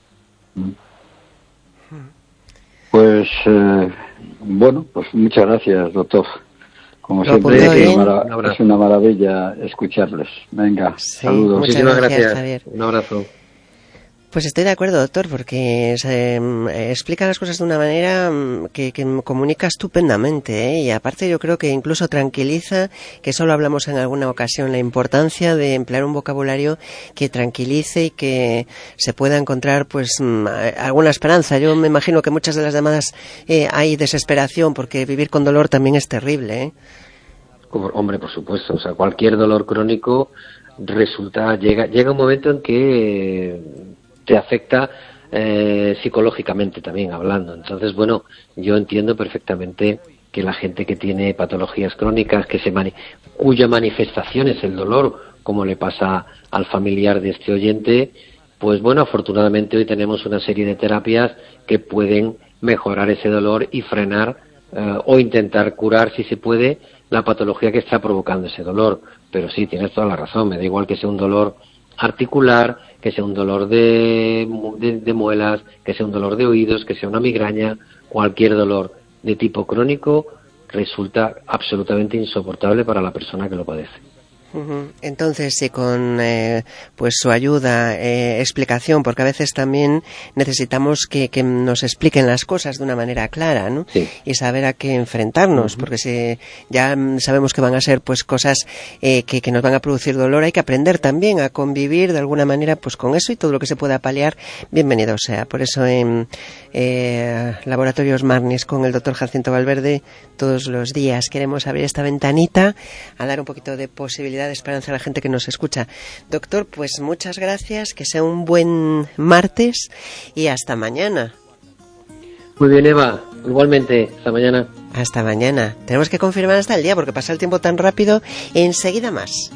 S: Pues, eh, bueno, pues muchas gracias, doctor. Como
D: Lo
S: siempre, es
D: bien.
S: una, mara- es una maravilla escucharles. Venga,
D: Sí,
S: saludos.
D: muchas
Q: Muchísimas
D: gracias,
Q: gracias.
D: Javier.
Q: Un abrazo.
D: Pues estoy de acuerdo, doctor, porque se, eh, explica las cosas de una manera mm, que, que comunica estupendamente, ¿eh? Y aparte yo creo que incluso tranquiliza, que solo hablamos en alguna ocasión, la importancia de emplear un vocabulario que tranquilice y que se pueda encontrar pues mm, alguna esperanza. Yo me imagino que muchas de las llamadas eh, hay desesperación, porque vivir con dolor también es terrible, ¿eh?
Q: Como, hombre, por supuesto, o sea, cualquier dolor crónico resulta, llega, llega un momento en que eh, te afecta eh, psicológicamente también hablando. Entonces, bueno, yo entiendo perfectamente que la gente que tiene patologías crónicas, que se mani cuya manifestación es el dolor, como le pasa al familiar de este oyente, pues bueno, afortunadamente hoy tenemos una serie de terapias que pueden mejorar ese dolor y frenar eh, o intentar curar, si se puede, la patología que está provocando ese dolor. Pero sí, tienes toda la razón, me da igual que sea un dolor articular, que sea un dolor de, de, de muelas, que sea un dolor de oídos, que sea una migraña, cualquier dolor de tipo crónico resulta absolutamente insoportable para la persona que lo padece.
D: Uh-huh. Entonces, si con eh, pues su ayuda, eh, explicación, porque a veces también necesitamos que, que nos expliquen las cosas de una manera clara, ¿no?
Q: Sí.
D: Y saber a qué enfrentarnos, uh-huh. porque si ya sabemos que van a ser pues cosas eh, que, que nos van a producir dolor, hay que aprender también a convivir de alguna manera pues con eso, y todo lo que se pueda paliar, bienvenido sea. Por eso en eh, Laboratorios Marnis con el doctor Jacinto Valverde todos los días queremos abrir esta ventanita a dar un poquito de posibilidad de esperanza a la gente que nos escucha. Doctor, pues muchas gracias, que sea un buen martes y hasta mañana.
Q: Muy bien, Eva, igualmente, hasta mañana.
D: Hasta mañana. Tenemos que confirmar hasta el día porque pasa el tiempo tan rápido. Enseguida más.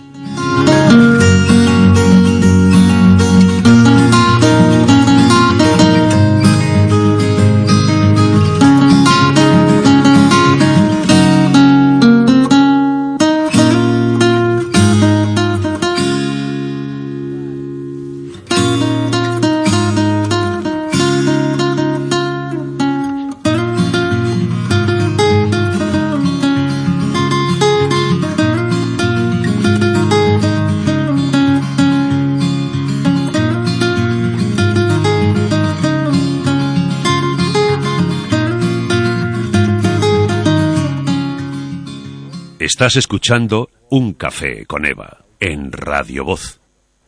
C: Estás escuchando Un Café con Eva en Radio Voz.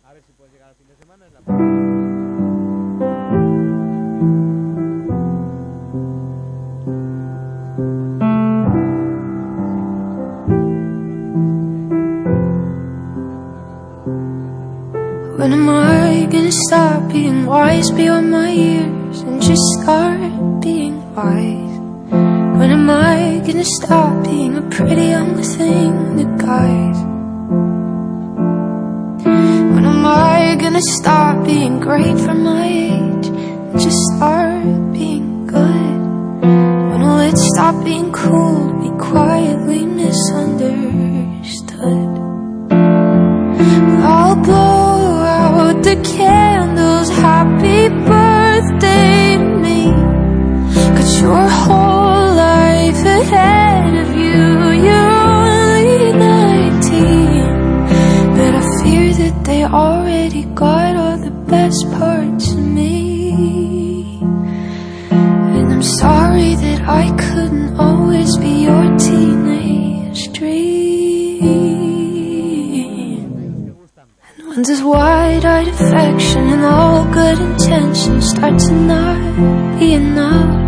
T: When am I gonna stop being wise beyond my years and just start being wise? When am I gonna stop being a pretty young thing that guys? When am I gonna stop being great for my age and just start being good? When will it stop being cool to be quietly misunderstood? I'll blow out the candles, happy birthday to me. Got your whole life ahead of you, you're only nineteen. But I fear that they already got all the best parts of me. And I'm sorry that I couldn't always be your teenage dream. And this wide-eyed affection and all good intentions start to not be enough.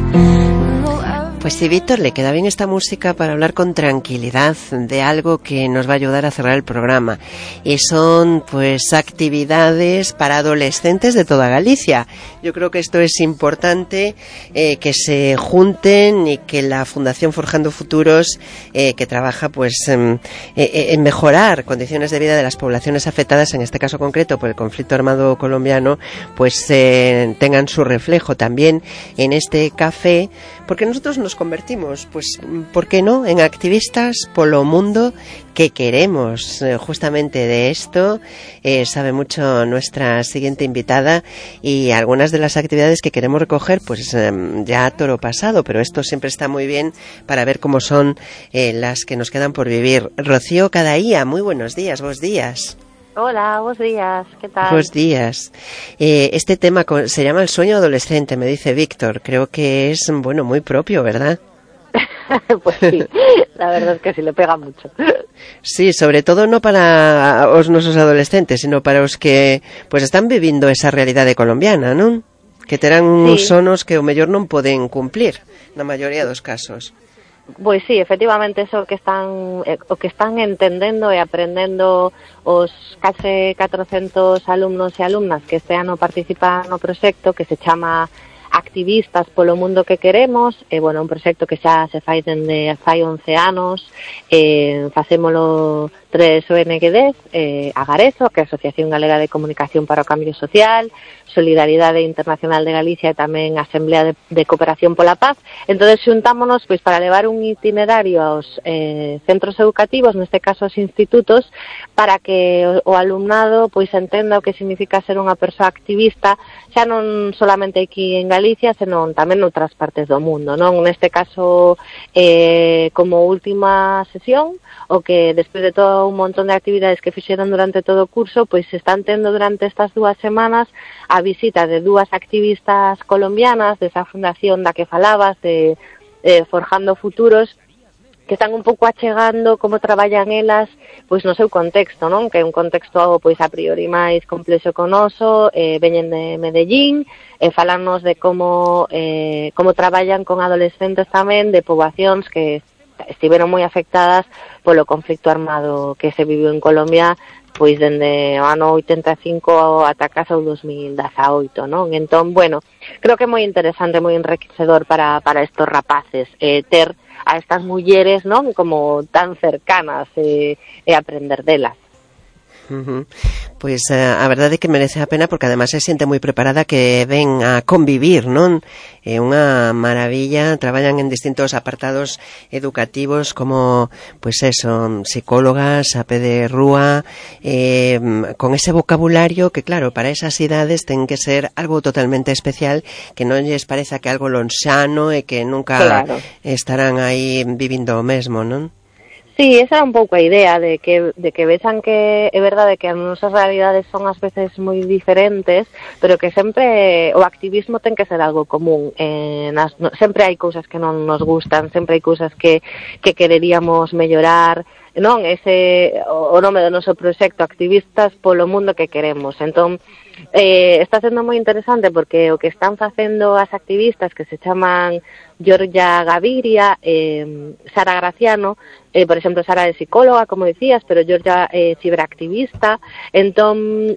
D: Pues sí, Víctor, le queda bien esta música para hablar con tranquilidad de algo que nos va a ayudar a cerrar el programa. Y son, pues, actividades para adolescentes de toda Galicia. Yo creo que esto es importante, eh, que se junten y que la Fundación Forjando Futuros, eh, que trabaja, pues, en, en mejorar condiciones de vida de las poblaciones afectadas, en este caso concreto por el conflicto armado colombiano, pues, eh, tengan su reflejo también en este café, porque nosotros nos convertimos, pues, ¿por qué no?, en activistas polo mundo que queremos. Eh, justamente de esto eh, sabe mucho nuestra siguiente invitada, y algunas de las actividades que queremos recoger, pues eh, ya toro pasado, pero esto siempre está muy bien para ver cómo son eh, las que nos quedan por vivir. Rocío Cadaía, muy buenos días, buenos días.
U: Hola, buenos días, ¿qué tal?
D: Buenos días. Eh, este tema se llama el sueño adolescente, me dice Víctor. Creo que es, bueno, muy propio, ¿verdad?
U: Pues sí, la verdad es que sí le pega mucho.
D: Sí, sobre todo no para os nosos adolescentes, sino para os que pues están vivindo esa realidade colombiana, non? Que terán uns
U: Sí.
D: sonos que o mellor non poden cumplir, na maioría dos casos.
U: Pois sí, efectivamente, eso que están eh, o que están entendendo e aprendendo os case catrocentos alumnos e alumnas que este ano participan no proxecto que se chama Activistas polo mundo que queremos, e, bueno, un proxecto que xa se fai dende fai once anos, eh, facémolo tres O N G Ds, eh, Agarezo, que é a Asociación Galega de Comunicación para o Cambio Social, Solidaridade Internacional de Galicia e tamén a Asamblea de, de Cooperación pola Paz. Entonces xuntámonos pois para levar un itinerario aos eh, centros educativos, neste caso aos institutos, para que o, o alumnado pois entenda o que significa ser unha persoa activista, xa non solamente aquí en Galicia, senón tamén noutras partes do mundo, non? Neste caso, eh, como última sesión, o que despois de todo un montón de actividades que fixeron durante todo o curso, pois se están tendo durante estas dúas semanas a visita de dúas activistas colombianas desa fundación da que falabas, de eh, Forjando Futuros, que están un pouco achegando como traballan elas pois no seu contexto, non? Que é un contexto pois a priori máis complexo que o noso, eh, veñen de Medellín, e falarnos de como eh, como traballan con adolescentes tamén de poboacións que estiveron moi afectadas polo conflicto armado que se viviu en Colombia pois dende o ano oitenta e cinco ata case o dos mil dezaoito, non? Entón, bueno, creo que é moi interesante, moi enriquecedor para, para estos rapaces eh, ter a estas mulleres, non? Como tan cercanas e, e aprender delas.
D: Uh-huh. Pois uh, a verdade é que merece a pena, porque además se siente moi preparada, que ven a convivir, non? É unha maravilla, traballan en distintos apartados educativos como, pois eso, psicólogas a pé de rúa, eh, con ese vocabulario que, claro, para esas idades ten que ser algo totalmente especial, que non lles pareza que algo lonxano e que nunca claro. estarán aí vivindo o mesmo, non?
U: Sí, Sí, esa era un pouco a idea de que de que vexan que é verdade que as nosas realidades son ás veces moi diferentes, pero que sempre o activismo ten que ser algo común. Eh, nas, no, sempre hai cousas que non nos gustan, sempre hai cousas que que quereríamos mellorar, non? Ese o, o nome do noso proxecto, Activistas polo mundo que queremos. Entón, eh, está sendo moi interesante porque o que están facendo as activistas que se chaman Giorgia Gaviria, eh, Sara Graciano, eh, por exemplo, Sara é psicóloga, como decías, pero Giorgia é ciberactivista, entón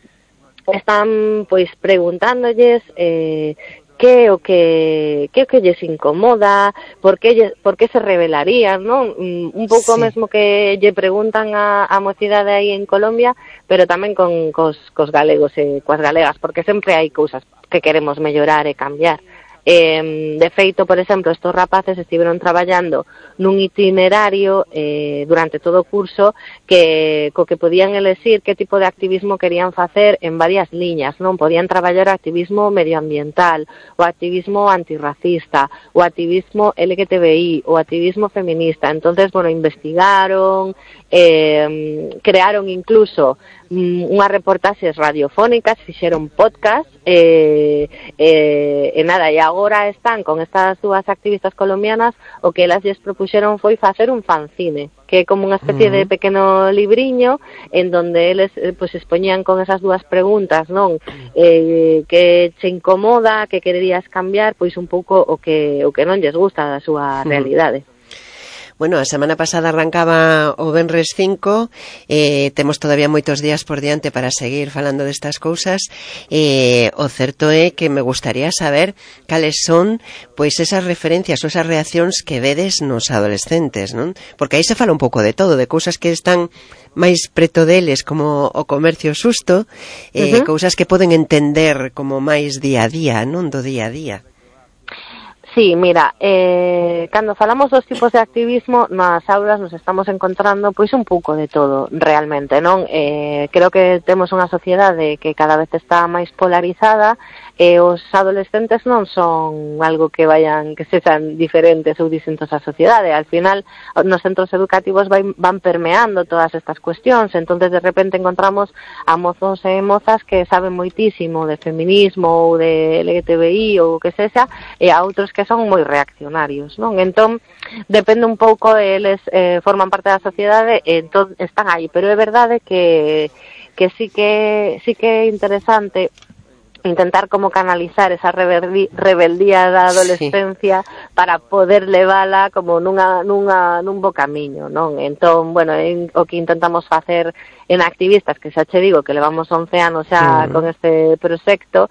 U: están pois preguntándolles eh, que o que que o que lles incomoda, por que lle, por que se rebelarían, non? Un pouco sí. mesmo que lle preguntan a, a mocidade aí en Colombia, pero tamén con cos, cos galegos e coas galegas, porque sempre hai cousas que queremos mellorar e cambiar. Eh, de feito, por exemplo, estos rapaces estiveron traballando nun itinerario eh, durante todo o curso que co que podían elexir que tipo de activismo querían facer en varias liñas, non? Podían traballar activismo medioambiental, o activismo antirracista, o activismo L G T B I, o activismo feminista. Entonces, bueno, investigaron, eh, crearon incluso unhas reportaxes radiofónicas, fixeron podcast, eh, eh, e nada, e agora están con estas dúas activistas colombianas, o que elas lles propuxeron foi facer un fanzine, que é como unha especie uh-huh. de pequeno libriño en donde eles eh, pues, expoñían con esas dúas preguntas, non? Eh, que che incomoda, que quererías cambiar, pois un pouco o que o que non lles gusta da súa uh-huh. realidade.
D: Bueno, a semana pasada arrancaba o Venres cinco, eh, temos todavía moitos días por diante para seguir falando destas cousas, eh, o certo é que me gustaría saber cales son pois esas referencias ou esas reaccións que vedes nos adolescentes, non? Porque aí se fala un pouco de todo, de cousas que están máis preto deles como o comercio xusto, eh, uh-huh. cousas que poden entender como máis día a día, non? Do día a día.
U: Sí, mira, eh, cando falamos dos tipos de activismo nas aulas nos estamos encontrando pois un pouco de todo, realmente, non? Eh, creo que temos unha sociedade que cada vez está máis polarizada e os adolescentes non son algo que vayan, que sexan diferentes ou distintos á sociedade. Al final, nos centros educativos vai, van permeando todas estas cuestións, entonces de repente encontramos a mozos e mozas que saben moitísimo de feminismo ou de L G T B I ou o que sexa, e a outros que son moi reaccionarios, non? Entón, depende un pouco, eles eh, forman parte da sociedade e entón están aí, pero é verdade que que sí que sí que é interesante intentar como canalizar esa rebeldía, rebeldía da adolescencia sí. para poder levala como nunha, nunha, nun bo camiño, non? Entón, bueno, en, o que intentamos facer en activistas, que xa che digo que levamos once anos xa mm. con este proxecto,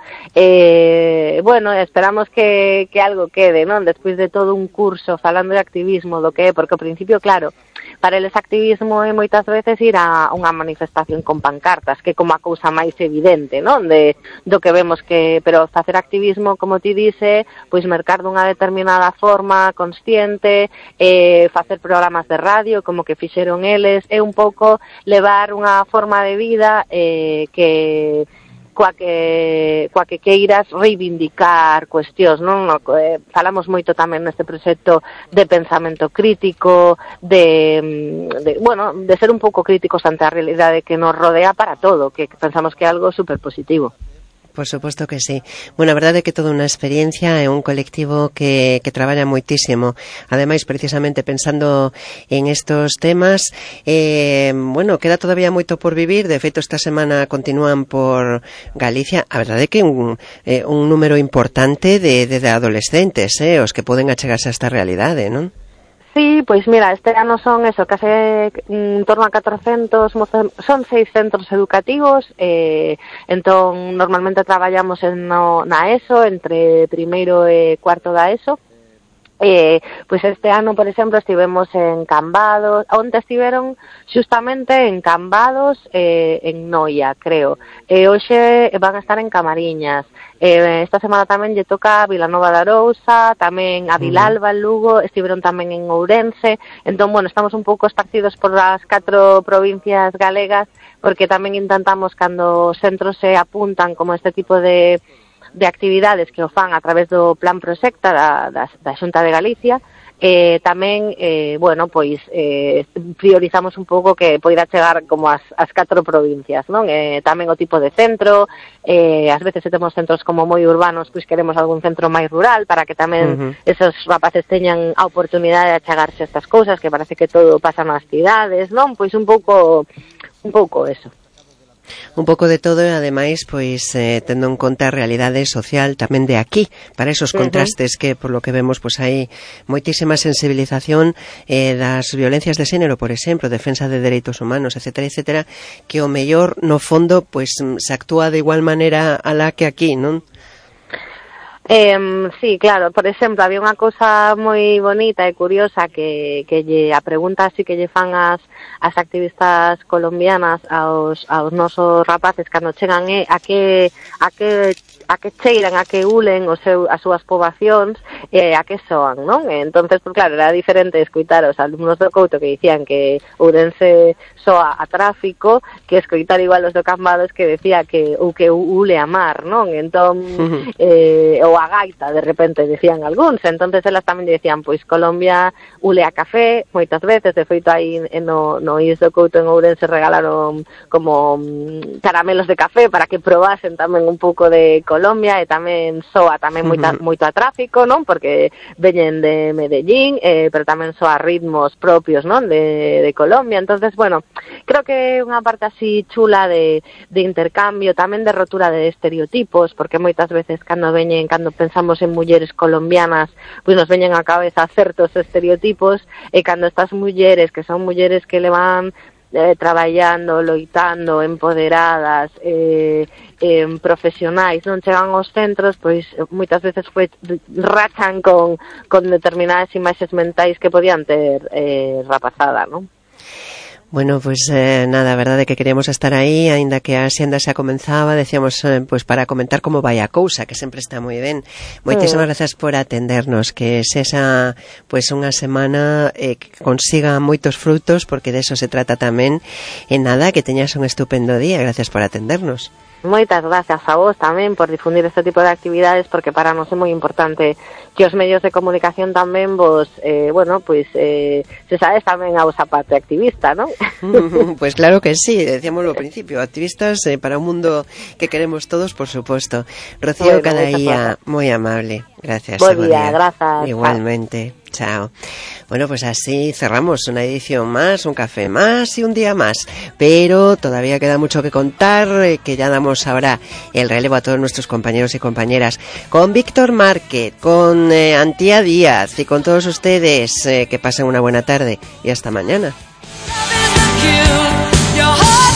U: eh, bueno, esperamos que, que algo quede, non? Despois de todo un curso falando de activismo, do que é, porque ao principio, claro, para eles activismo é moitas veces ir a unha manifestación con pancartas, que é como a cousa máis evidente, non? De, do que vemos que, pero facer activismo, como ti dice, pois mercar dunha determinada forma consciente, eh, facer programas de radio, como que fixeron eles, é un pouco levar unha forma de vida eh, que coa que coa que queiras reivindicar cuestións, non? Eh, falamos moito tamén neste proxecto de pensamento crítico, de, de bueno, de ser un pouco críticos ante a realidade que nos rodea para todo, que pensamos que é algo super positivo.
D: Por suposto que sí. Bueno, a verdade é que toda unha experiencia é un colectivo que, que traballa moitísimo. Ademais, precisamente pensando en estos temas, eh, bueno, queda todavía moito por vivir. De feito, esta semana continúan por Galicia. A verdade é que un, eh, un número importante de, de, de adolescentes, eh, os que poden achegarse a esta realidade, non?
U: Sí, pois mira, este ano son eso, case en torno a catrocentos, son seis centros educativos, eh, entón normalmente traballamos en no, na ESO, entre primeiro e cuarto da ESO. Eh, pois este ano, por exemplo, estivemos en Cambados, onde estiveron xustamente en Cambados e eh, en Noia, creo. E hoxe van a estar en Camariñas. Eh, esta semana tamén lle toca a Vilanova de Arousa, tamén a Vilalba, en Lugo, estiveron tamén en Ourense. Entón, bueno, estamos un pouco esparcidos por as catro provincias galegas, porque tamén intentamos, cando os centros se apuntan como este tipo de de actividades que o fan a través do Plan Proxecta da, da, da Xunta de Galicia, eh, tamén, eh, bueno, pois eh, priorizamos un pouco que poida chegar como as, as catro provincias, non? Eh, tamén o tipo de centro, eh, ás veces se temos centros como moi urbanos, pois queremos algún centro máis rural para que tamén uh-huh. esos rapaces teñan a oportunidade de achegarse a estas cousas, que parece que todo pasa nas cidades, non? Pois un pouco, un pouco eso.
D: Un pouco de todo e ademais pois eh, tendo en conta a realidade social tamén de aquí, para esos contrastes uh-huh. que por lo que vemos pois hai moitísima sensibilización eh, das violencias de xénero, por exemplo, defensa de dereitos humanos, etcétera, etcétera, que o mellor no fondo pois se actúa de igual maneira a la que aquí, non?
U: Eh, sí, claro, por exemplo, había unha cousa moi bonita e curiosa que, que lle, a pregunta así que lle fan as, as activistas colombianas aos, aos nosos rapaces cando chegan é a que, a que a que cheiran, a que ulen o seu, as súas poboacións e eh, a que soan, non? Entonces, pues claro, era diferente escoitar os alumnos do Couto que dicían que Ourense soa a tráfico que escoitar igual os do Cambados que decía que ou que ule a mar, non? Entón, uh-huh. eh, ou a gaita, de repente decían algúns, entonces elas tamén decían, pois Colombia ule a café moitas veces, de feito aí no, no I S do Couto en Ourense regalaron como um, caramelos de café para que probasen tamén un pouco de Colombia e tamén soa tamén moita, uh-huh. moito a tráfico, non? Porque veñen de Medellín, eh, pero tamén soa ritmos propios, non? De, de Colombia, entonces, bueno, creo que é unha parte así chula de, de intercambio, tamén de rotura de estereotipos, porque moitas veces cando veñen, cando pensamos en mulleres colombianas, pois nos veñen á cabeza certos estereotipos, e cando estas mulleres, que son mulleres que le van Eh, traballando, loitando, empoderadas, eh, eh, profesionais, non chegan aos centros, pois moitas veces foi, rachan con, con determinadas imaxes mentais que podían ter eh, rapazada, non?
D: Bueno, pues eh, nada, a verdade que queríamos estar aí, aínda que a xenda xa comenzaba, decíamos, eh, pues para comentar como vai a cousa, que sempre está moi ben. Moitísimas mm. gracias por atendernos, que sexa pues unha semana eh, que consiga moitos frutos, porque de eso se trata tamén. E nada, que teñas un estupendo día, gracias por atendernos.
U: Moitas gracias a vos tamén por difundir este tipo de actividades, porque para nós é moi importante que os medios de comunicación tamén vos, eh, bueno, pois pues, eh, se sabes tamén a vosa parte activista, non?
D: Pues claro que sí, decíamos ao principio, activistas eh, para un mundo que queremos todos, por supuesto. Rocío bueno, Cadaía, moi amable. Gracias.
U: Buen día, gracias.
D: Igualmente. Chao. Bueno, pues así cerramos una edición más, un café más y un día más. Pero todavía queda mucho que contar, eh, que ya damos ahora el relevo a todos nuestros compañeros y compañeras. Con Víctor Márquez, con eh, Antía Díaz y con todos ustedes. Eh, que pasen una buena tarde y hasta mañana.